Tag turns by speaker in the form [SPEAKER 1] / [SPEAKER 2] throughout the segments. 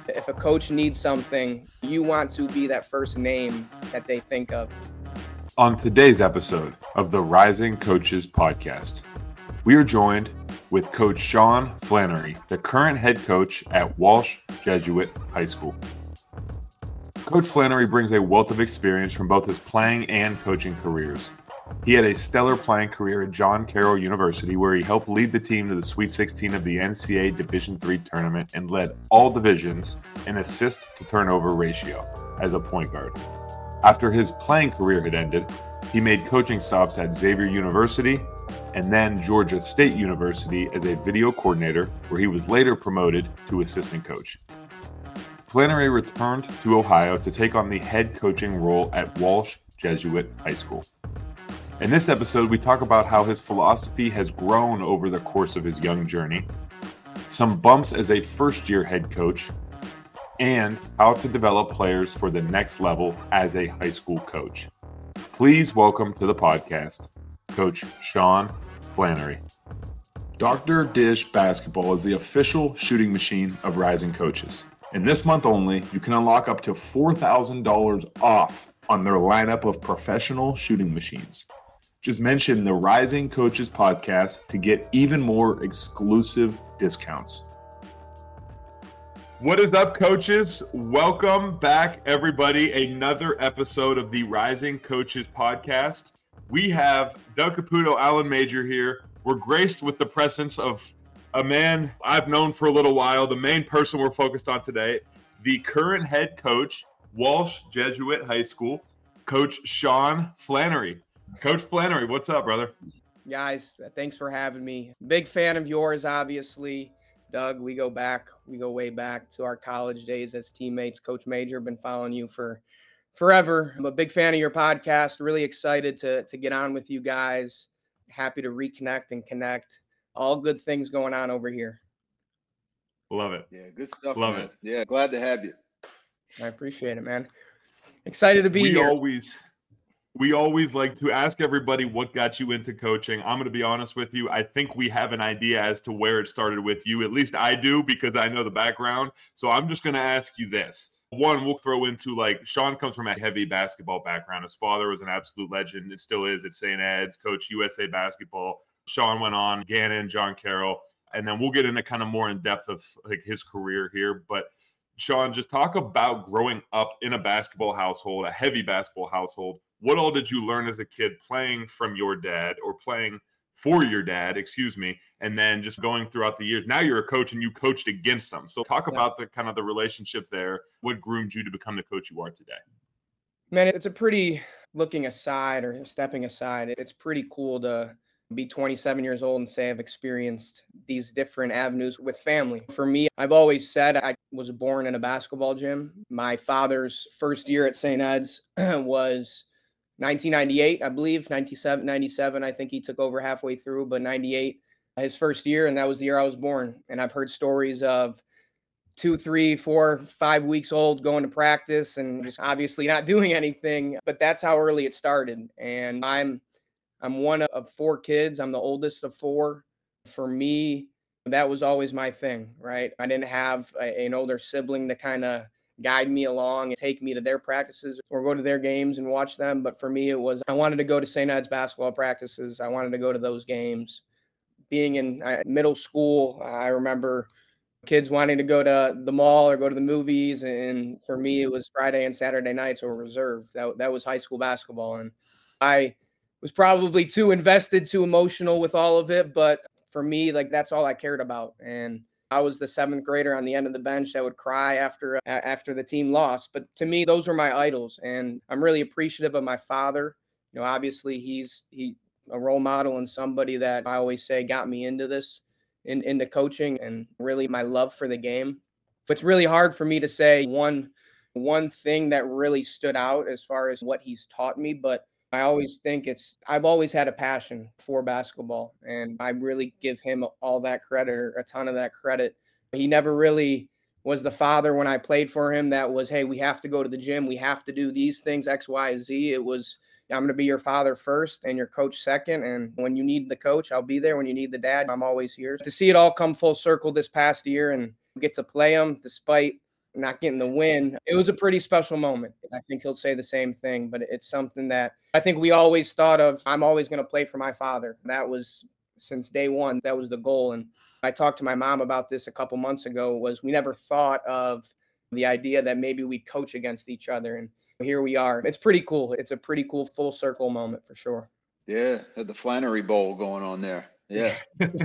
[SPEAKER 1] If a coach needs something, you want to be that first name that they think of.
[SPEAKER 2] On today's episode of the Rising Coaches Podcast, we are joined with Coach Sean Flannery, the current head coach at Walsh Jesuit High School. Coach Flannery brings a wealth of experience from both his playing and coaching careers. He had a stellar playing career at John Carroll University, where he helped lead the team to the Sweet 16 of the NCAA Division III tournament and led all divisions in assist-to-turnover ratio as a point guard. After his playing career had ended, he made coaching stops at Xavier University and then Georgia State University as a video coordinator, where he was later promoted to assistant coach. Flannery returned to Ohio to take on the head coaching role at Walsh Jesuit High School. In this episode, we talk about how his philosophy has grown over the course of his young journey, some bumps as a first-year head coach, and how to develop players for the next level as a high school coach. Please welcome to the podcast, Coach Sean Flannery.
[SPEAKER 3] Dr. Dish Basketball is the official shooting machine of Rising Coaches. And this month only, you can unlock up to $4,000 off on their lineup of professional shooting machines. Just mention the Rising Coaches Podcast to get even more exclusive discounts.
[SPEAKER 2] What is up, coaches? Welcome back, everybody. Another episode of the Rising Coaches Podcast. We have Doug Caputo, Alan Major here. We're graced with the presence of a man I've known for a little while, the main person we're focused on today, the current head coach, Walsh Jesuit High School, Coach Sean Flannery. Coach Flannery, what's up, brother?
[SPEAKER 1] Guys, thanks for having me. Big fan of yours, obviously. Doug, we go way back to our college days as teammates. Coach Major, been following you for forever. I'm a big fan of your podcast. Really excited to get on with you guys. Happy to reconnect and connect. All good things going on over here.
[SPEAKER 2] Love it.
[SPEAKER 4] Yeah, good stuff,
[SPEAKER 2] Love
[SPEAKER 4] man.
[SPEAKER 2] it.
[SPEAKER 4] Yeah, glad to have you.
[SPEAKER 1] I appreciate it, man. Excited to be here.
[SPEAKER 2] We always like to ask everybody what got you into coaching. I'm going to be honest with you. I think we have an idea as to where it started with you. At least I do, because I know the background. So I'm just going to ask you this. One, we'll throw into, Sean comes from a heavy basketball background. His father was an absolute legend. It still is at St. Ed's, coach USA basketball. Sean went on, Gannon, John Carroll. And then we'll get into kind of more in depth of his career here. But Sean, just talk about growing up in a basketball household, a heavy basketball household. What all did you learn as a kid playing from your dad, or playing for your dad, and then just going throughout the years? Now you're a coach and you coached against them. So talk about the kind of the relationship there. What groomed you to become the coach you are today?
[SPEAKER 1] Man, it's a pretty stepping aside. It's pretty cool to be 27 years old and say I've experienced these different avenues with family. For me, I've always said I was born in a basketball gym. My father's first year at St. Ed's was 1998, I believe, 97, I think he took over halfway through, but 98, his first year, and that was the year I was born. And I've heard stories of 2, 3, 4, 5 weeks old going to practice and just obviously not doing anything, but that's how early it started. And I'm one of 4 kids. I'm the oldest of 4. For me, that was always my thing, right? I didn't have an older sibling to kind of guide me along and take me to their practices or go to their games and watch them. But for me, it was, I wanted to go to St. Ed's basketball practices. I wanted to go to those games. Being in middle school, I remember kids wanting to go to the mall or go to the movies. And for me, it was Friday and Saturday nights were reserved. That was high school basketball. And I was probably too invested, too emotional with all of it. But for me, that's all I cared about. And I was the 7th grader on the end of the bench that would cry after the team lost. But to me, those were my idols. And I'm really appreciative of my father. Obviously he's a role model and somebody that I always say got me into this, into coaching, and really my love for the game. It's really hard for me to say one thing that really stood out as far as what he's taught me, but I always think I've always had a passion for basketball, and I really give him all that credit, or a ton of that credit. He never really was the father when I played for him that was, hey, we have to go to the gym. We have to do these things, X, Y, Z. It was, I'm going to be your father first and your coach second. And when you need the coach, I'll be there. When you need the dad, I'm always here. To see it all come full circle this past year and get to play him despite not getting the win, it was a pretty special moment. I think he'll say the same thing, but it's something that I think we always thought of. I'm always going to play for my father. That was since day one. That was the goal. And I talked to my mom about this a couple months ago, was we never thought of the idea that maybe we'd coach against each other. And here we are. It's pretty cool. It's a pretty cool full circle moment for sure.
[SPEAKER 4] Yeah, had the Flannery Bowl going on there. Yeah.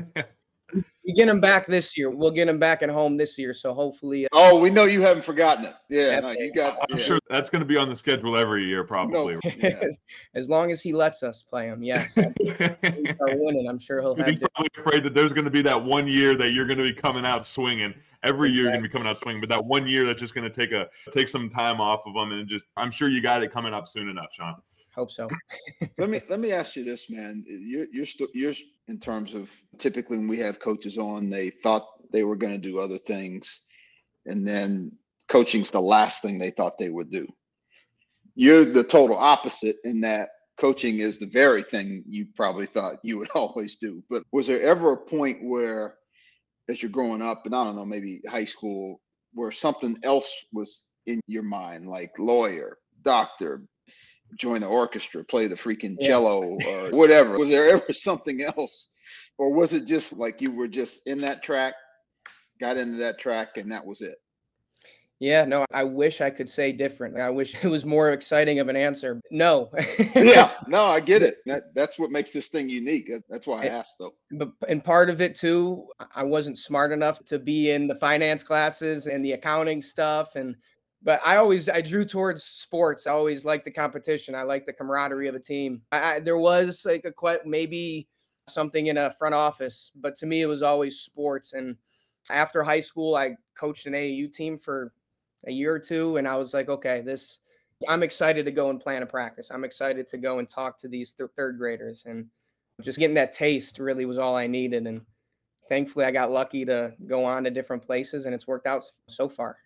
[SPEAKER 1] We get him back this year. We'll get him back at home this year. So hopefully.
[SPEAKER 4] Oh, we know you haven't forgotten it. Yeah, no, you got.
[SPEAKER 2] I'm
[SPEAKER 4] yeah.
[SPEAKER 2] sure that's going to be on the schedule every year, probably.
[SPEAKER 4] No, yeah.
[SPEAKER 1] As long as he lets us play him, yes. We start winning. I'm sure he'll have.
[SPEAKER 2] He's probably afraid that there's going to be that one year that you're going to be coming out swinging. Every year you're going to be coming out swinging, but that one year that's just going to take some time off of them, and just I'm sure you got it coming up soon enough, Sean.
[SPEAKER 1] Hope so.
[SPEAKER 4] Let me ask you this, man. You're in terms of typically when we have coaches on, they thought they were going to do other things, and then coaching's the last thing they thought they would do. You're the total opposite in that coaching is the very thing you probably thought you would always do. But was there ever a point where, as you're growing up, and I don't know, maybe high school, where something else was in your mind, like lawyer, doctor, join the orchestra, play the freaking cello or whatever? Was there ever something else, or was it just like you were just in that track, got into that track, and that was it?
[SPEAKER 1] Yeah, no, I wish I could say different. I wish it was more exciting of an answer. No.
[SPEAKER 4] Yeah, no, I get it. That's what makes this thing unique. That's why I asked, though.
[SPEAKER 1] And part of it too, I wasn't smart enough to be in the finance classes and the accounting stuff. But I drew towards sports. I always liked the competition. I liked the camaraderie of a team. There was like maybe something in a front office, but to me, it was always sports. And after high school, I coached an AAU team for a year or two. And I was like, okay, I'm excited to go and plan a practice. I'm excited to go and talk to these third graders, and just getting that taste really was all I needed. And thankfully I got lucky to go on to different places, and it's worked out so far.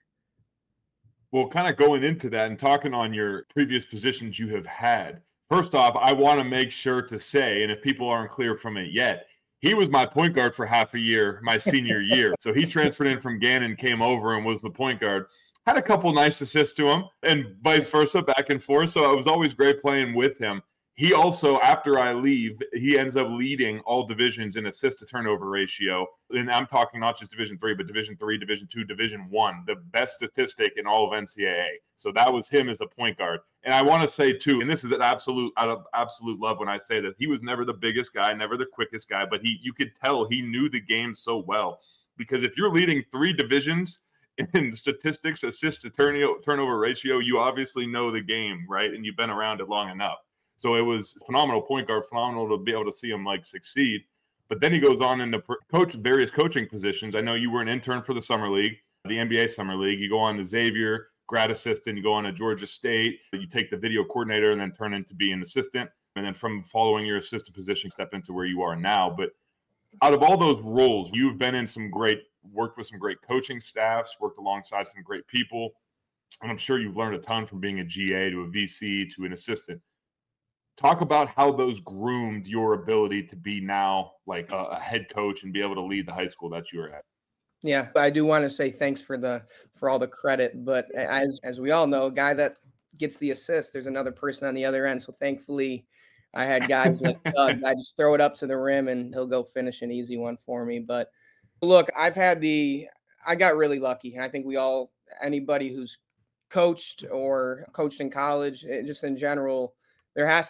[SPEAKER 2] Well, kind of going into that and talking on your previous positions you have had, first off, I want to make sure to say, and if people aren't clear from it yet, he was my point guard for half a year, my senior year. So he transferred in from Gannon, came over and was the point guard. Had a couple nice assists to him and vice versa, back and forth. So it was always great playing with him. He also, after I leave, he ends up leading all divisions in assist to turnover ratio. And I'm talking not just Division III, but Division III, Division II, Division I, the best statistic in all of NCAA. So that was him as a point guard. And I want to say too, and this is out of absolute love when I say that he was never the biggest guy, never the quickest guy, but you could tell he knew the game so well. Because if you're leading 3 divisions in statistics, assist to turnover ratio, you obviously know the game, right? And you've been around it long enough. So it was phenomenal point guard, phenomenal to be able to see him succeed. But then he goes on into coach various coaching positions. I know you were an intern for the Summer League, the NBA Summer League. You go on to Xavier, grad assistant. You go on to Georgia State. You take the video coordinator and then turn into being an assistant. And then from following your assistant position, step into where you are now. But out of all those roles, you've been in worked with some great coaching staffs, worked alongside some great people. And I'm sure you've learned a ton from being a GA to a VC to an assistant. Talk about how those groomed your ability to be now like a head coach and be able to lead the high school that you were at.
[SPEAKER 1] Yeah, I do want to say thanks for all the credit, but as we all know, a guy that gets the assist, there's another person on the other end. So thankfully, I had guys like Doug. I just throw it up to the rim and he'll go finish an easy one for me. But look, I got really lucky, and I think anybody who's coached or coached in college, just in general, there has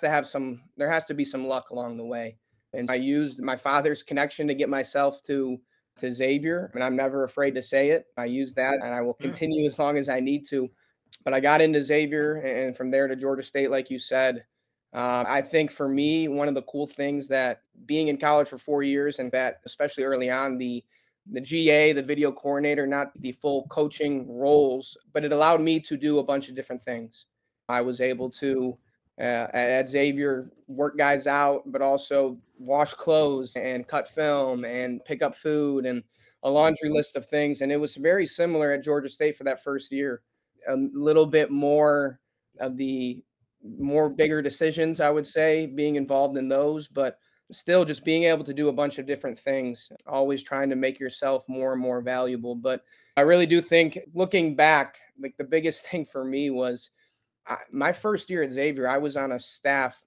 [SPEAKER 1] to be some luck along the way. And I used my father's connection to get myself to Xavier, and I'm never afraid to say it. I use that, and I will continue as long as I need to. But I got into Xavier, and from there to Georgia State, like you said. I think for me, one of the cool things that being in college for 4 years, and that especially early on, the GA, the video coordinator, not the full coaching roles, but it allowed me to do a bunch of different things. I was able to at Xavier work guys out, but also wash clothes and cut film and pick up food and a laundry list of things. And it was very similar at Georgia State for that first year. A little bit more of the bigger decisions, I would say, being involved in those, but still just being able to do a bunch of different things, always trying to make yourself more and more valuable. But I really do think, looking back, like the biggest thing for me was my first year at Xavier. I was on a staff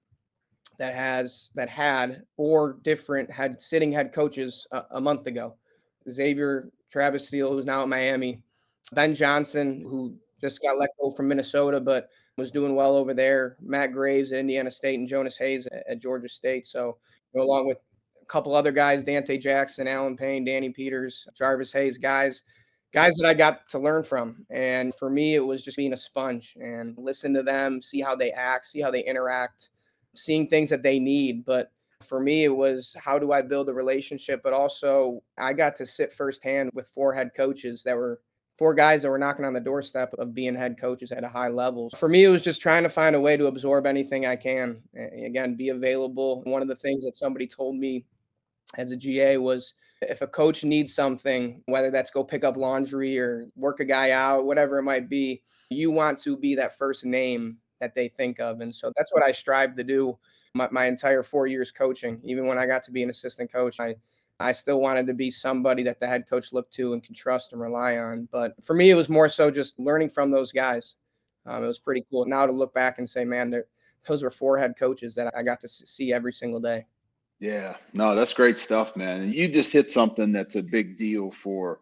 [SPEAKER 1] that had four different sitting head coaches a month ago. Xavier, Travis Steele, who's now at Miami, Ben Johnson, who just got let go from Minnesota, but was doing well over there, Matt Graves at Indiana State, and Jonas Hayes at Georgia State. So, along with a couple other guys, Dante Jackson, Alan Payne, Danny Peters, Jarvis Hayes, guys that I got to learn from. And for me, it was just being a sponge and listen to them, see how they act, see how they interact, seeing things that they need. But for me, it was, how do I build a relationship? But also, I got to sit firsthand with four guys that were knocking on the doorstep of being head coaches at a high level. For me, it was just trying to find a way to absorb anything I can. Again, be available. One of the things that somebody told me as a GA was, if a coach needs something, whether that's go pick up laundry or work a guy out, whatever it might be, you want to be that first name that they think of. And so that's what I strive to do my entire 4 years coaching. Even when I got to be an assistant coach, I still wanted to be somebody that the head coach looked to and can trust and rely on. But for me, it was more so just learning from those guys. It was pretty cool now to look back and say, man, those were four head coaches that I got to see every single day.
[SPEAKER 4] Yeah, no, that's great stuff, man. And you just hit something that's a big deal for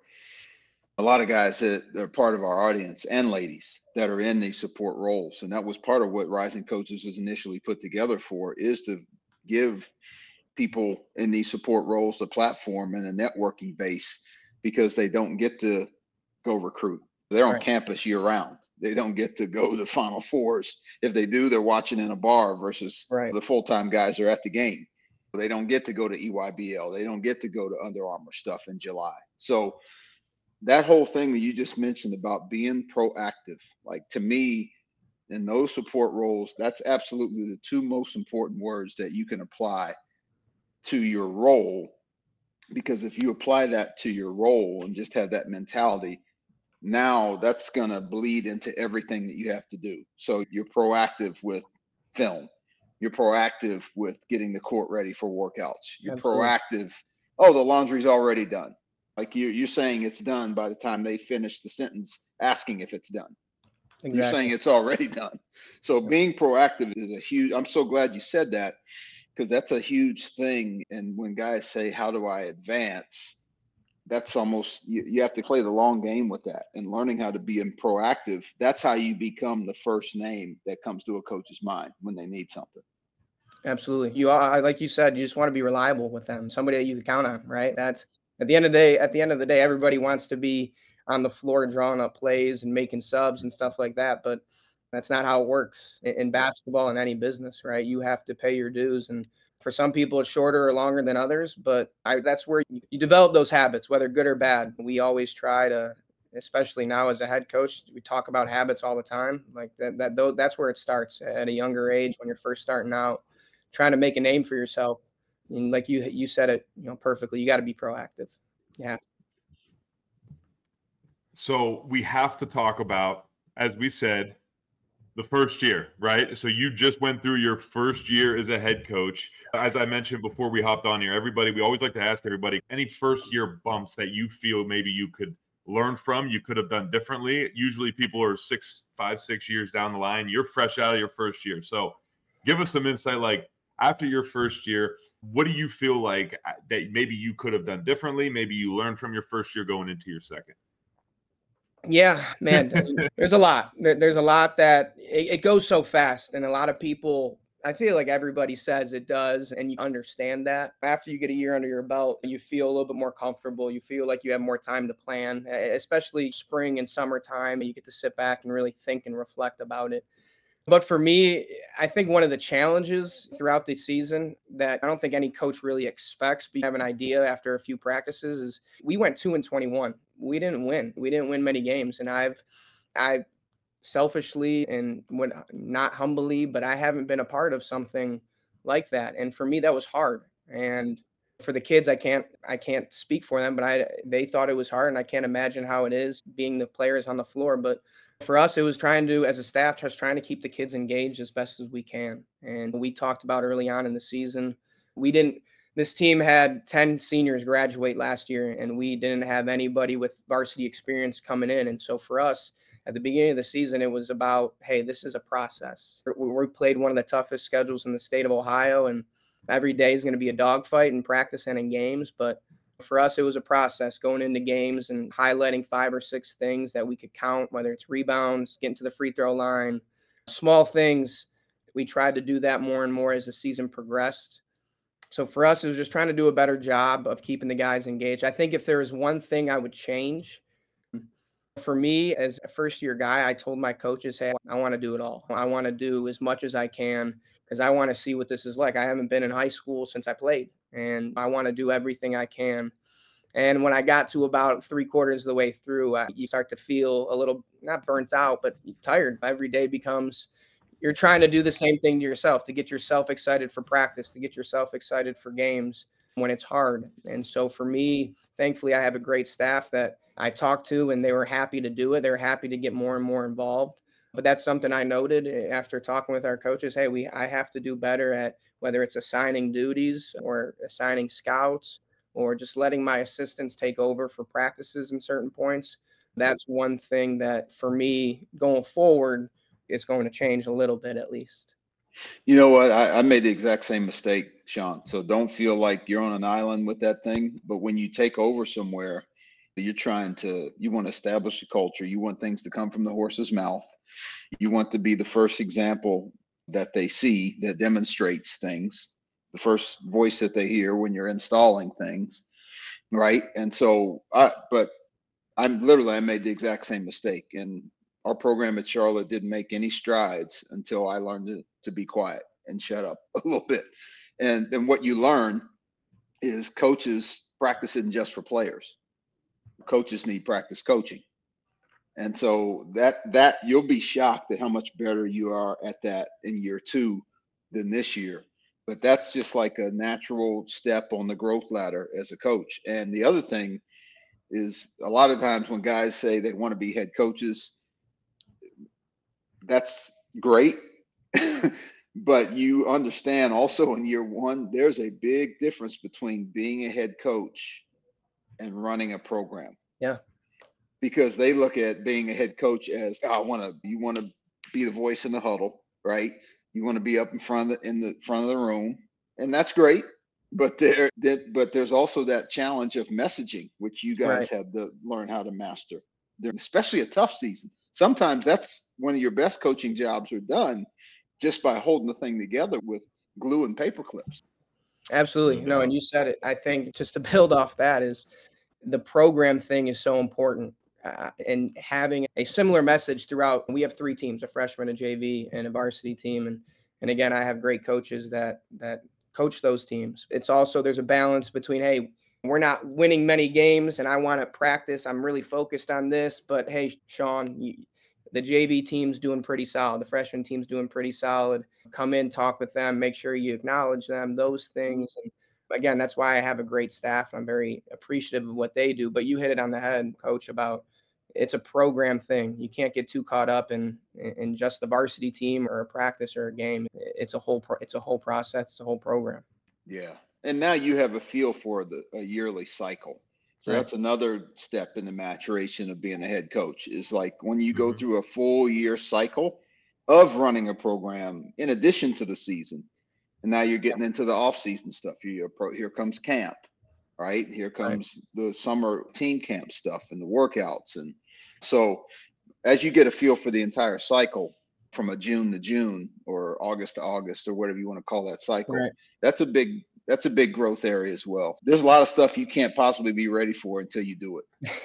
[SPEAKER 4] a lot of guys that are part of our audience, and ladies that are in these support roles. And that was part of what Rising Coaches was initially put together for, is to give people in these support roles a platform and a networking base, because they don't get to go recruit. They're on campus year round. They don't get to go to Final Fours. If they do, they're watching in a bar versus the full-time guys are at the game. They don't get to go to EYBL. They don't get to go to Under Armour stuff in July. So that whole thing that you just mentioned about being proactive, like, to me, in those support roles, that's absolutely the two most important words that you can apply to your role. Because if you apply that to your role and just have that mentality, now that's going to bleed into everything that you have to do. So you're proactive with film. You're proactive with getting the court ready for workouts. You're proactive. Oh, the laundry's already done. Like, you're saying it's done by the time they finish the sentence asking if it's done. Exactly. You're saying it's already done. So being proactive is a huge, I'm so glad you said that, because that's a huge thing. And when guys say, how do I advance? That's almost, you have to play the long game with that, and learning how to be proactive. That's how you become the first name that comes to a coach's mind when they need something.
[SPEAKER 1] Absolutely. Like you said, you just want to be reliable with them. Somebody that you can count on, right? That's at the end of the day, everybody wants to be on the floor drawing up plays and making subs and stuff like that. But that's not how it works in basketball and any business, right? You have to pay your dues. And for some people, it's shorter or longer than others. But that's where you develop those habits, whether good or bad. We always try to, especially now as a head coach, we talk about habits all the time. Like that's where it starts at a younger age, when you're first starting out, trying to make a name for yourself. And like you said it, perfectly. You got to be proactive. Yeah.
[SPEAKER 2] So we have to talk about, as we said, the first year, right? So you just went through your first year as a head coach. As I mentioned before we hopped on here, we always like to ask everybody, any first year bumps that you feel maybe you could learn from, you could have done differently? Usually people are 5, 6 years down the line. You're fresh out of your first year. So give us some insight, like, after your first year, what do you feel like that maybe you could have done differently? Maybe you learned from your first year going into your second.
[SPEAKER 1] Yeah, man, there's a lot. There's a lot that it goes so fast. And a lot of people, I feel like everybody says it does. And you understand that after you get a year under your belt, you feel a little bit more comfortable. You feel like you have more time to plan, especially spring and summertime. And you get to sit back and really think and reflect about it. But for me, I think one of the challenges throughout the season that I don't think any coach really expects, but you have an idea after a few practices, is we went 2-21. We didn't win. We didn't win many games. And I selfishly, and not humbly, but I haven't been a part of something like that. And for me, that was hard. And for the kids, I can't speak for them, but they thought it was hard, and I can't imagine how it is being the players on the floor. But for us, it was as a staff, just trying to keep the kids engaged as best as we can. And we talked about early on in the season, this team had 10 seniors graduate last year, and we didn't have anybody with varsity experience coming in. And so for us, at the beginning of the season, it was about, hey, this is a process. We played one of the toughest schedules in the state of Ohio, and every day is going to be a dogfight in practice and in games. But for us, it was a process going into games and highlighting 5 or 6 things that we could count, whether it's rebounds, getting to the free throw line, small things. We tried to do that more and more as the season progressed. So for us, it was just trying to do a better job of keeping the guys engaged. I think if there was one thing I would change, for me as a first-year guy, I told my coaches, hey, I want to do it all. I want to do as much as I can because I want to see what this is like. I haven't been in high school since I played, and I want to do everything I can. And when I got to about 3/4 of the way through, you start to feel a little, not burnt out, but tired. Every day becomes, you're trying to do the same thing to yourself, to get yourself excited for practice, to get yourself excited for games when it's hard. And so for me, thankfully, I have a great staff that I talked to, and they were happy to do it. They were happy to get more and more involved. But that's something I noted after talking with our coaches. Hey, I have to do better at whether it's assigning duties or assigning scouts or just letting my assistants take over for practices in certain points. That's one thing that for me going forward is going to change a little bit at least.
[SPEAKER 4] You know what? I made the exact same mistake, Sean. So don't feel like you're on an island with that thing. But when you take over somewhere, you want to establish a culture. You want things to come from the horse's mouth. You want to be the first example that they see that demonstrates things, the first voice that they hear when you're installing things. Right. And so, I made the exact same mistake. And our program at Charlotte didn't make any strides until I learned to be quiet and shut up a little bit. And then what you learn is coaches practice isn't just for players. Coaches need practice coaching. And so that you'll be shocked at how much better you are at that in year 2 than this year. But that's just like a natural step on the growth ladder as a coach. And the other thing is, a lot of times when guys say they want to be head coaches, that's great. But you understand also in year 1, there's a big difference between being a head coach and running a program.
[SPEAKER 1] Yeah.
[SPEAKER 4] Because they look at being a head coach as, you want to be the voice in the huddle, right? You want to be up in front of the room, and that's great. But there's also that challenge of messaging, which you guys
[SPEAKER 1] Right.
[SPEAKER 4] have to learn how to master, especially a tough season. Sometimes that's one of your best coaching jobs are done just by holding the thing together with glue and paper clips.
[SPEAKER 1] Absolutely. No, and you said it. I think just to build off that is the program thing is so important. And having a similar message throughout. We have 3 teams, a freshman, a JV, and a varsity team. And again, I have great coaches that coach those teams. It's also, there's a balance between, hey, we're not winning many games and I want to practice. I'm really focused on this. But hey, Sean, the JV team's doing pretty solid. The freshman team's doing pretty solid. Come in, talk with them, make sure you acknowledge them, those things. And again, that's why I have a great staff. I'm very appreciative of what they do. But you hit it on the head, Coach, about it's a program thing. You can't get too caught up in just the varsity team or a practice or a game. It's a whole process. It's a whole program.
[SPEAKER 4] Yeah. And now you have a feel for a yearly cycle. So
[SPEAKER 1] Right.
[SPEAKER 4] that's another step in the maturation of being a head coach, is like when you go through a full year cycle of running a program in addition to the season. And now you're getting into the off season stuff. Here comes camp, right? Here comes the summer team camp stuff and the workouts. And so as you get a feel for the entire cycle from a June to June or August to August or whatever you want to call that cycle,
[SPEAKER 1] Right.
[SPEAKER 4] that's a big growth area as well. There's a lot of stuff you can't possibly be ready for until you do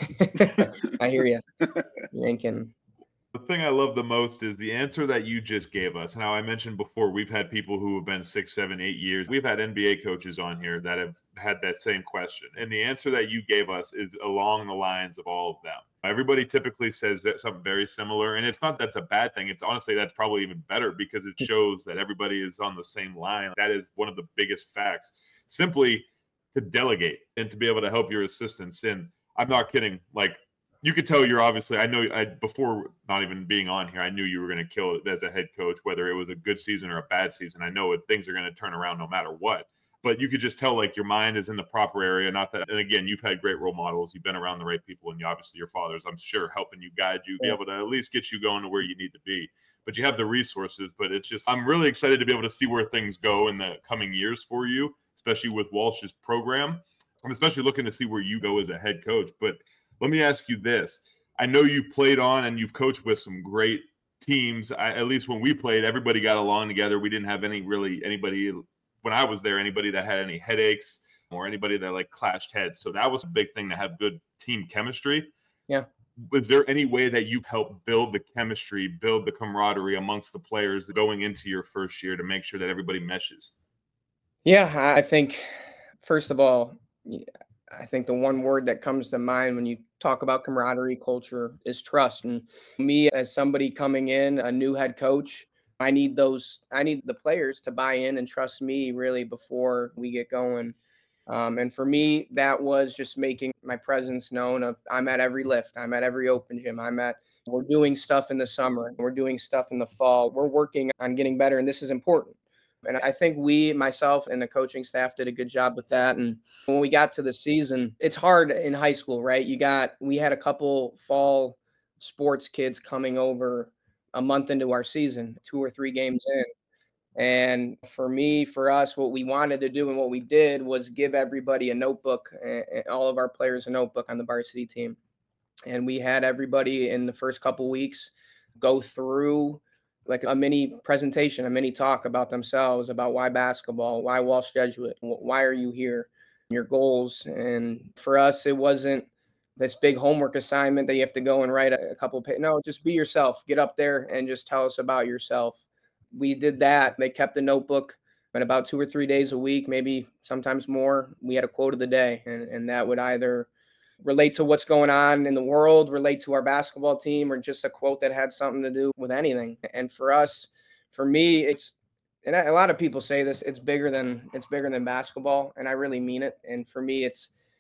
[SPEAKER 4] it.
[SPEAKER 1] I hear you. You ain't kidding.
[SPEAKER 2] The thing I love the most is the answer that you just gave us. Now, I mentioned before, we've had people who have been 6, 7, 8 years. We've had NBA coaches on here that have had that same question. And the answer that you gave us is along the lines of all of them. Everybody typically says that something very similar. And it's not that's a bad thing. It's honestly, that's probably even better because it shows that everybody is on the same line. That is one of the biggest facts. Simply to delegate and to be able to help your assistants. And I'm not kidding. Like, you could tell you're obviously, before not even being on here, I knew you were going to kill it as a head coach, whether it was a good season or a bad season. I know things are going to turn around no matter what. but you could just tell like your mind is in the proper area. Not that, and again, you've had great role models. You've been around the right people, and obviously your father's, I'm sure, helping you, guide you, be able to at least get you going to where you need to be. But you have the resources. But it's just, I'm really excited to be able to see where things go in the coming years for you, especially with Walsh's program. I'm especially looking to see where you go as a head coach. But let me ask you this. I know you've played on and you've coached with some great teams. At least when we played, everybody got along together. We didn't have anybody, when I was there, anybody that had any headaches or anybody that like clashed heads. So that was a big thing, to have good team chemistry.
[SPEAKER 1] Yeah.
[SPEAKER 2] Was there any way that you helped build the chemistry, build the camaraderie amongst the players going into your first year to make sure that everybody meshes?
[SPEAKER 1] Yeah, I think, first of all, I think the one word that comes to mind when you talk about camaraderie, culture, is trust. And me, as somebody coming in, a new head coach, I need the players to buy in and trust me really before we get going. And for me, that was just making my presence known. I'm at every lift, I'm at every open gym, we're doing stuff in the summer, we're doing stuff in the fall, we're working on getting better, and this is important. And I think myself and the coaching staff did a good job with that. And when we got to the season, it's hard in high school, right? We had a couple fall sports kids coming over a month into our season, 2 or 3 games in. And for us, what we wanted to do and what we did was give everybody a notebook, all of our players a notebook on the varsity team. And we had everybody in the first couple weeks go through like a mini presentation, a mini talk about themselves, about why basketball, why Walsh Jesuit, why are you here, your goals. And for us, it wasn't this big homework assignment that you have to go and write a couple pages. No, just be yourself. Get up there and just tell us about yourself. We did that. They kept the notebook, and about 2 or 3 days a week, maybe sometimes more, we had a quote of the day. And that would either relate to what's going on in the world, relate to our basketball team, or just a quote that had something to do with anything. And for me, and a lot of people say this, it's bigger than basketball. And I really mean it. And for me,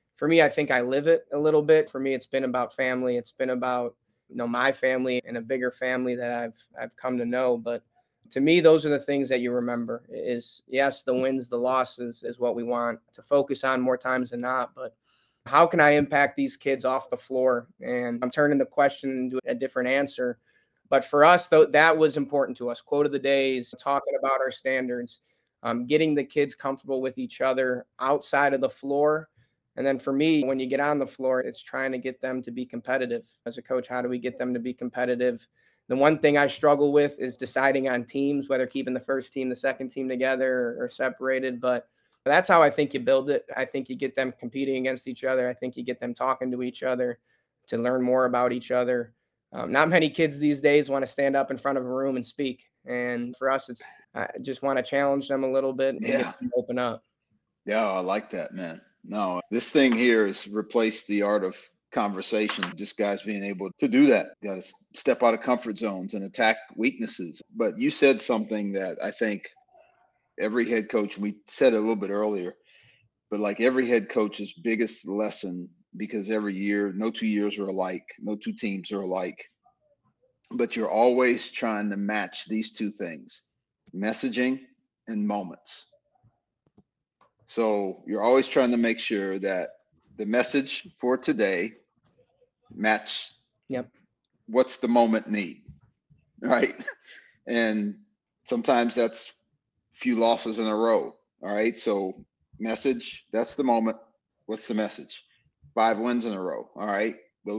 [SPEAKER 1] I think I live it a little bit. For me, it's been about family. It's been about, my family and a bigger family that I've come to know. But to me, those are the things that you remember. Is yes, the wins, the losses is what we want to focus on more times than not. But how can I impact these kids off the floor? And I'm turning the question into a different answer. But for us, though, that was important to us. Quote of the days, talking about our standards, getting the kids comfortable with each other outside of the floor. And then for me, when you get on the floor, it's trying to get them to be competitive. As a coach, how do we get them to be competitive? The one thing I struggle with is deciding on teams, whether keeping the first team, the second team together or separated. But that's how I think you build it. I think you get them competing against each other. I think you get them talking to each other to learn more about each other. Not many kids these days want to stand up in front of a room and speak. And for us, I just want to challenge them a little bit and get them to open up.
[SPEAKER 4] Yeah, I like that, man. No, this thing here has replaced the art of conversation. Just guys being able to do that. Got to step out of comfort zones and attack weaknesses. But you said something that I think every head coach, we said it a little bit earlier, but like every head coach's biggest lesson, because every year, no 2 years are alike, no 2 teams are alike, but you're always trying to match these 2 things, messaging and moments. So you're always trying to make sure that the message for today match what's the moment need, right? And sometimes that's few losses in a row. All right. So message, that's the moment. What's the message? 5 wins in a row. All right.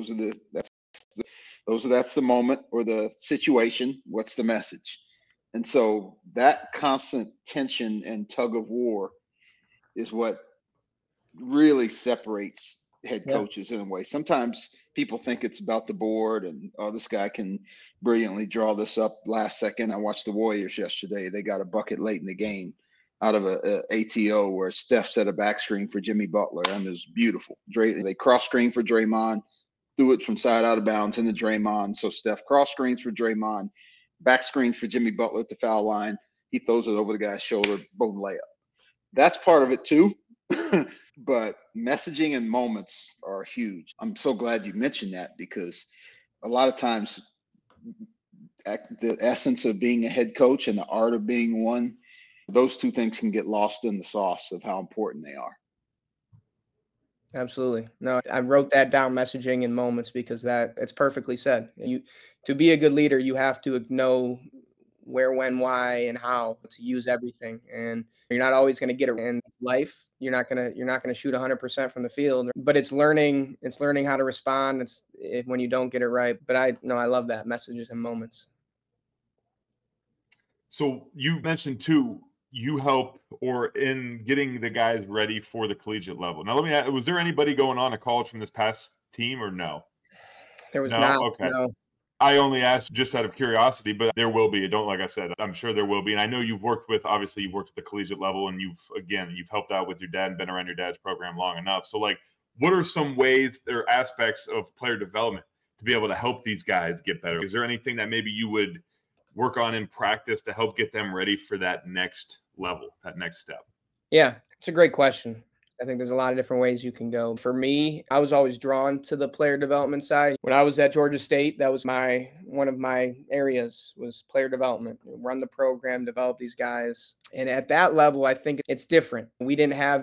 [SPEAKER 4] That's the moment or the situation. What's the message? And so that constant tension and tug of war is what really separates head coaches in a way. Sometimes people think it's about the board and, oh, this guy can brilliantly draw this up last second. I watched the Warriors yesterday. They got a bucket late in the game out of a ATO where Steph set a back screen for Jimmy Butler, and it was beautiful. They cross screen for Draymond, threw it from side out of bounds into Draymond. So Steph cross screens for Draymond, back screen for Jimmy Butler at the foul line. He throws it over the guy's shoulder, boom, layup. That's part of it too. But messaging and moments are huge. I'm so glad you mentioned that, because a lot of times the essence of being a head coach and the art of being one those two things can get lost in the sauce of how important they are.
[SPEAKER 1] Absolutely. No, I wrote that down, messaging in moments, because it's perfectly said. To be a good leader, you have to know where, when, why, and how to use everything. And you're not always going to get it in life. You're not going to shoot 100% from the field, but it's learning how to respond. When you don't get it right. But I love that, messages and moments.
[SPEAKER 2] So you mentioned too, you help or in getting the guys ready for the collegiate level. Now, let me ask, was there anybody going on to college from this past team or no?
[SPEAKER 1] There was
[SPEAKER 2] No?
[SPEAKER 1] not.
[SPEAKER 2] Okay.
[SPEAKER 1] No.
[SPEAKER 2] I only asked just out of curiosity, but there will be. Like I said, I'm sure there will be. And I know you've worked at the collegiate level, and you've helped out with your dad and been around your dad's program long enough. So like, what are some ways or aspects of player development to be able to help these guys get better? Is there anything that maybe you would work on in practice to help get them ready for that next level, that next step?
[SPEAKER 1] Yeah, it's a great question. I think there's a lot of different ways you can go. For me, I was always drawn to the player development side. When I was at Georgia State, that was one of my areas was player development. Run the program, develop these guys. And at that level, I think it's different. We didn't have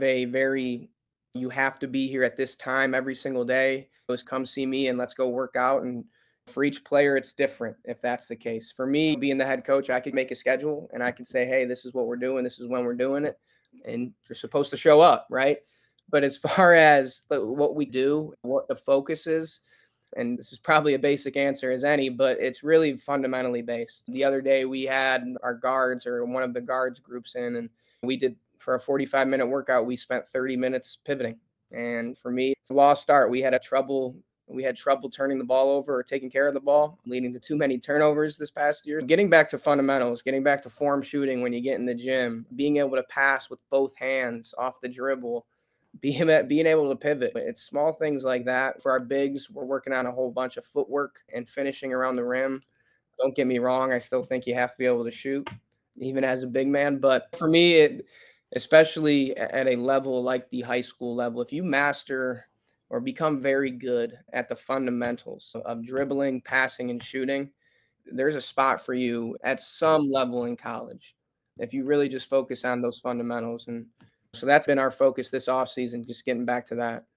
[SPEAKER 1] you have to be here at this time every single day. It was come see me and let's go work out. And for each player, it's different if that's the case. For me, being the head coach, I could make a schedule and I could say, hey, this is what we're doing. This is when we're doing it. And you're supposed to show up, right? But as far as what we do, what the focus is, and this is probably a basic answer as any, but it's really fundamentally based. The other day we had our guards or one of the guards groups in, and we did for a 45-minute workout, we spent 30 minutes pivoting. And for me, it's a lost start. We had trouble turning the ball over or taking care of the ball, leading to too many turnovers this past year. Getting back to fundamentals, getting back to form shooting when you get in the gym, being able to pass with both hands off the dribble, being able to pivot. It's small things like that. For our bigs, we're working on a whole bunch of footwork and finishing around the rim. Don't get me wrong, I still think you have to be able to shoot, even as a big man. But for me, especially at a level like the high school level, if you master or become very good at the fundamentals of dribbling, passing, and shooting, there's a spot for you at some level in college if you really just focus on those fundamentals. And so that's been our focus this offseason, just getting back to that.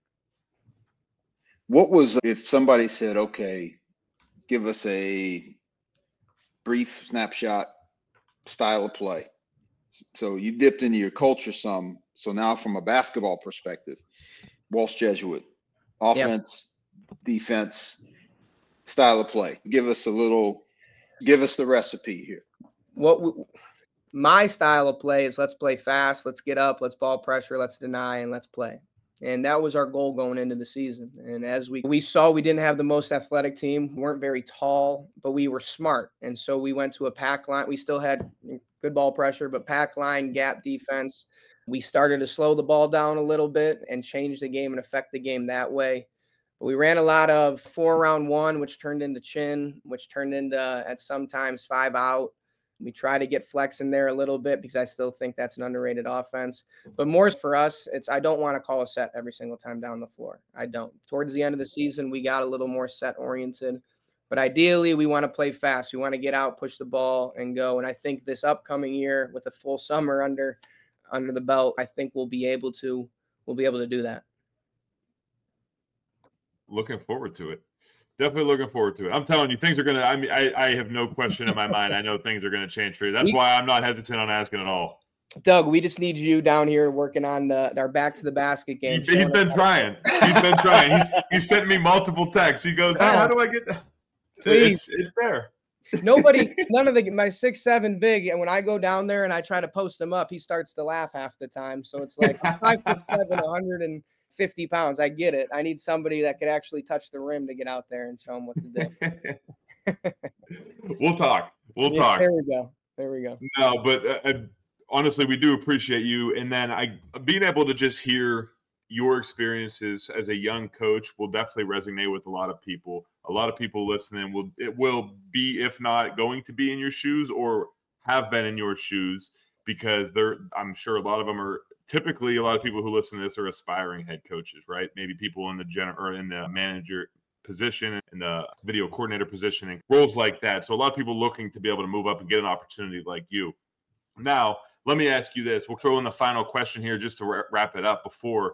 [SPEAKER 4] What was, if somebody said, okay, give us a brief snapshot style of play. So you dipped into your culture some. So now from a basketball perspective, Walsh Jesuit, offense, defense, style of play. Give us the recipe here.
[SPEAKER 1] My style of play is let's play fast, let's get up, let's ball pressure, let's deny, and let's play. And that was our goal going into the season. And as we saw, we didn't have the most athletic team, we weren't very tall, but we were smart. And so we went to a pack line. We still had good ball pressure, but pack line, gap defense. We started to slow the ball down a little bit and change the game and affect the game that way. But we ran a lot of 4-around-1, which turned into chin, which turned into at sometimes 5 out. We try to get flex in there a little bit because I still think that's an underrated offense. But more for us, I don't want to call a set every single time down the floor. I don't. Towards the end of the season, we got a little more set oriented. But ideally, we want to play fast. We want to get out, push the ball, and go. And I think this upcoming year, with a full summer under the belt, I think we'll be able to do that.
[SPEAKER 2] Looking forward to it. Definitely looking forward to it. I'm telling you, things are going to, I have no question in my mind. I know things are going to change for you. That's why I'm not hesitant on asking at all.
[SPEAKER 1] Doug, we just need you down here working on our back to the basket game.
[SPEAKER 2] He's been trying. He's sent me multiple texts. He goes, hey, how do I get that?
[SPEAKER 1] Please.
[SPEAKER 2] It's there.
[SPEAKER 1] None of my 6'7" big, and when I go down there and I try to post him up, he starts to laugh half the time. So it's like 5'7", 150 pounds. I get it. I need somebody that could actually touch the rim to get out there and show him what to do.
[SPEAKER 2] We'll talk. Talk.
[SPEAKER 1] There we go.
[SPEAKER 2] No, but honestly, we do appreciate you. And then being able to just hear your experiences as a young coach will definitely resonate with a lot of people. A lot of people listening will be, if not going to be in your shoes or have been in your shoes, because I'm sure a lot of them are typically, a lot of people who listen to this are aspiring head coaches, right? Maybe people in the manager position, in the video coordinator position, and roles like that. So a lot of people looking to be able to move up and get an opportunity like you. Now, let me ask you this. We'll throw in the final question here just to wrap it up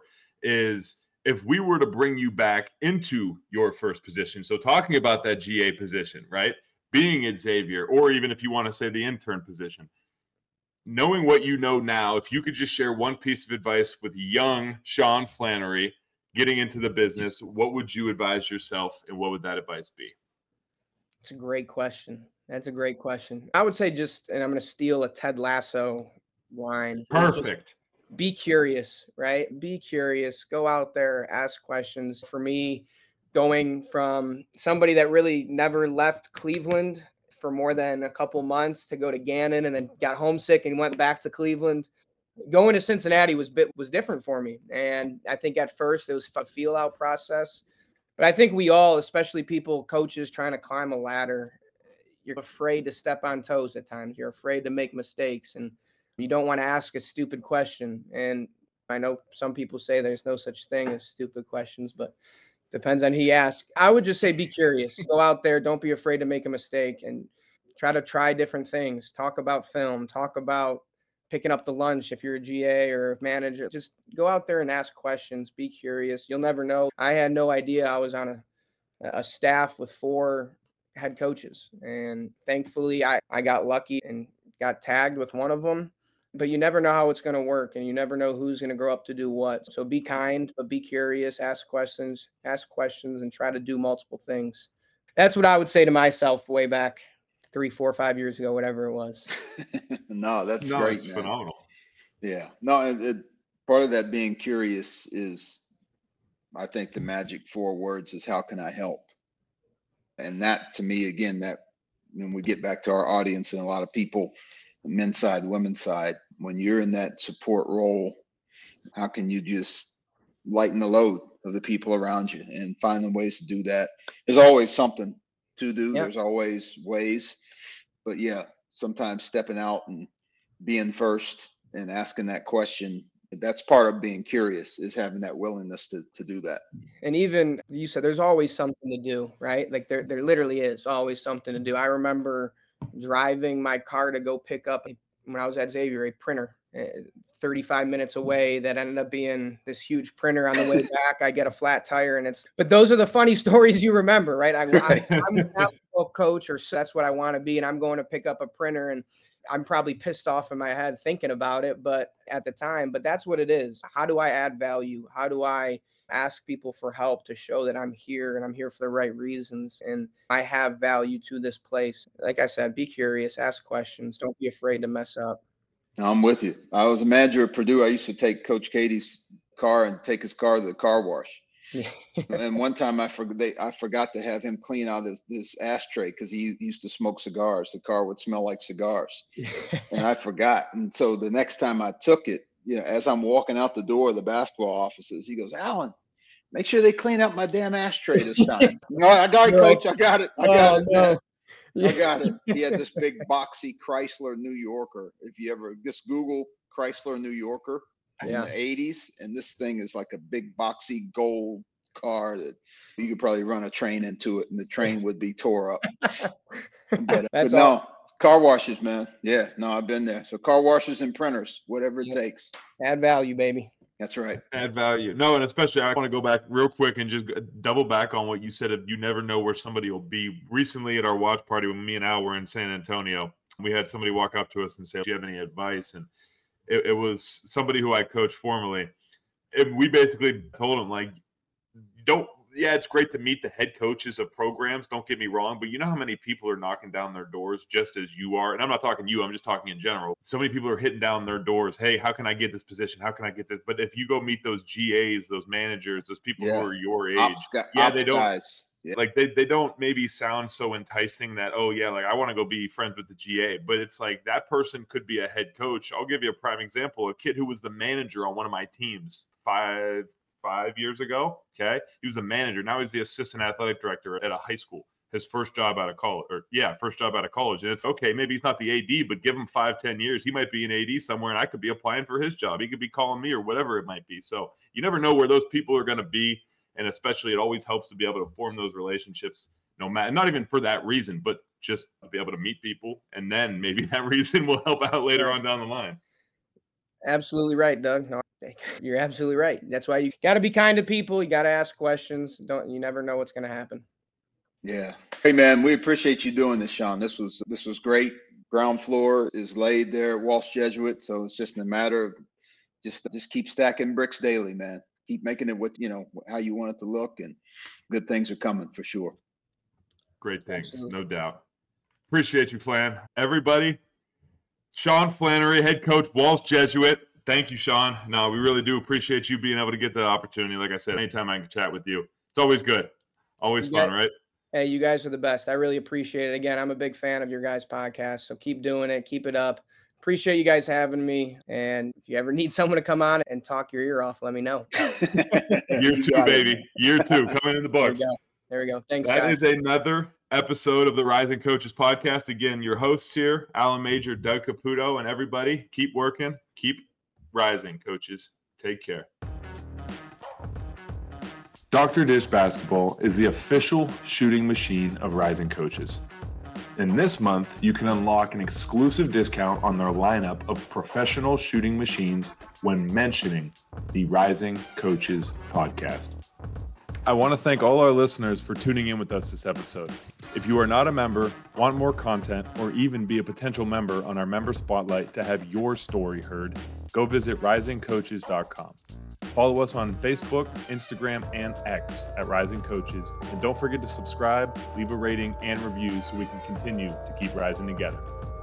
[SPEAKER 2] is if we were to bring you back into your first position, so talking about that GA position, right? Being at Xavier, or even if you want to say the intern position, knowing what you know now, if you could just share one piece of advice with young Sean Flannery getting into the business, what would you advise yourself, and what would that advice be?
[SPEAKER 1] It's a great question. That's a great question. I would say and I'm going to steal a Ted Lasso line.
[SPEAKER 2] Perfect.
[SPEAKER 1] Be curious, right? Be curious. Go out there, ask questions. For me, going from somebody that really never left Cleveland for more than a couple months to go to Gannon and then got homesick and went back to Cleveland, going to Cincinnati was different for me. And I think at first it was a feel out process. But I think we all, especially coaches trying to climb a ladder, you're afraid to step on toes at times. You're afraid to make mistakes, and you don't want to ask a stupid question. And I know some people say there's no such thing as stupid questions, but depends on who you ask. I would just say be curious. Go out there. Don't be afraid to make a mistake, and try different things. Talk about film. Talk about picking up the lunch if you're a GA or a manager. Just go out there and ask questions. Be curious. You'll never know. I had no idea I was on a staff with 4 head coaches, and thankfully I got lucky and got tagged with one of them. But you never know how it's going to work, and you never know who's going to grow up to do what. So be kind, but be curious. Ask questions, and try to do multiple things. That's what I would say to myself way back 3, 4, 5 years ago, whatever it was.
[SPEAKER 4] No, that's great,
[SPEAKER 2] It's
[SPEAKER 4] man.
[SPEAKER 2] phenomenal.
[SPEAKER 4] Yeah. No, part of that being curious is, I think the magic 4 words is, how can I help? And that, to me, again, that when we get back to our audience and a lot of people, the men's side, the women's side, when you're in that support role, how can you just lighten the load of the people around you and finding ways to do that? There's always something to do.
[SPEAKER 1] Yeah.
[SPEAKER 4] There's always ways. But yeah, sometimes stepping out and being first and asking that question, that's part of being curious, is having that willingness to do that.
[SPEAKER 1] And even you said there's always something to do, right? Like there literally is always something to do. I remember driving my car to go pick up, when I was at Xavier, a printer 35 minutes away that ended up being this huge printer. On the way back, I get a flat tire, but those are the funny stories you remember, right? I'm a basketball coach, or that's what I want to be, and I'm going to pick up a printer, and I'm probably pissed off in my head thinking about it, but at the time, that's what it is. How do I add value? How do I ask people for help to show that I'm here and I'm here for the right reasons and I have value to this place? Like I said, be curious, ask questions. Don't be afraid to mess up.
[SPEAKER 4] I'm with you. I was a manager at Purdue. I used to take Coach Katie's car and take his car to the car wash. And one time I forgot to have him clean out this ashtray because he used to smoke cigars. The car would smell like cigars, and I forgot. And so the next time I took it, as I'm walking out the door of the basketball offices, he goes, "Alan, make sure they clean up my damn ashtray this time." I got it, Coach. I got it. I got it. No. I got it. He had this big boxy Chrysler New Yorker. If you ever just Google Chrysler New Yorker in the 80s, and this thing is like a big boxy gold car that you could probably run a train into it and the train would be tore up. But no, awesome. Car washes, man. Yeah, no, I've been there. So car washes and printers, whatever it takes.
[SPEAKER 1] Add value, baby.
[SPEAKER 4] That's right.
[SPEAKER 2] Add value. No, and especially I want to go back real quick and just double back on what you said of you never know where somebody will be. Recently at our watch party when me and Al were in San Antonio, we had somebody walk up to us and say, "Do you have any advice?" And it was somebody who I coached formerly. We basically told him, like, it's great to meet the head coaches of programs. Don't get me wrong, but you know how many people are knocking down their doors just as you are? And I'm not talking you, I'm just talking in general. So many people are hitting down their doors. Hey, how can I get this position? How can I get this? But if you go meet those GAs, those managers, those people who are your age, they don't.
[SPEAKER 4] Guys. Yeah.
[SPEAKER 2] Like they don't maybe sound so enticing that, like I want to go be friends with the GA, but it's like that person could be a head coach. I'll give you a prime example. A kid who was the manager on one of my teams 5 years ago. Okay. He was a manager. Now he's the assistant athletic director at a high school. His first job out of college, And it's okay. Maybe he's not the AD, but give him 5-10 years. He might be an AD somewhere and I could be applying for his job. He could be calling me or whatever it might be. So you never know where those people are going to be. And especially it always helps to be able to form those relationships, no matter, not even for that reason, but just to be able to meet people. And then maybe that reason will help out later on down the line.
[SPEAKER 1] Absolutely right, Doug. No, you're absolutely right. That's why you got to be kind to people. You got to ask questions. You never know what's going to happen.
[SPEAKER 4] Yeah. Hey man, we appreciate you doing this, Sean. This was great. Ground floor is laid there at Walsh Jesuit, so it's just a matter of just keep stacking bricks daily, man. Keep making it how you want it to look, and good things are coming for sure.
[SPEAKER 2] Great things,
[SPEAKER 1] Absolutely.
[SPEAKER 2] no doubt. Appreciate you, Flan. Everybody, Sean Flannery, head coach, Walsh Jesuit. Thank you, Sean. No, we really do appreciate you being able to get the opportunity. Like I said, anytime I can chat with you, it's always good. Always fun, right?
[SPEAKER 1] Hey, you guys are the best. I really appreciate it. Again, I'm a big fan of your guys' podcast, so keep doing it. Keep it up. Appreciate you guys having me. And if you ever need someone to come on and talk your ear off, let me know.
[SPEAKER 2] Year 2, baby. Year 2 coming in the books.
[SPEAKER 1] There we go. Thanks,
[SPEAKER 2] That
[SPEAKER 1] guys.
[SPEAKER 2] is another episode of the Rising Coaches Podcast. Again, your hosts here, Alan Major, Doug Caputo, and everybody. Keep working. Keep rising, coaches. Take care.
[SPEAKER 3] Dr. Dish Basketball is the official shooting machine of Rising Coaches. And this month, you can unlock an exclusive discount on their lineup of professional shooting machines when mentioning the Rising Coaches Podcast. I want to thank all our listeners for tuning in with us this episode. If you are not a member, want more content, or even be a potential member on our member spotlight to have your story heard, go visit risingcoaches.com. Follow us on Facebook, Instagram, and X at Rising Coaches. And don't forget to subscribe, leave a rating, and review so we can continue to keep rising together.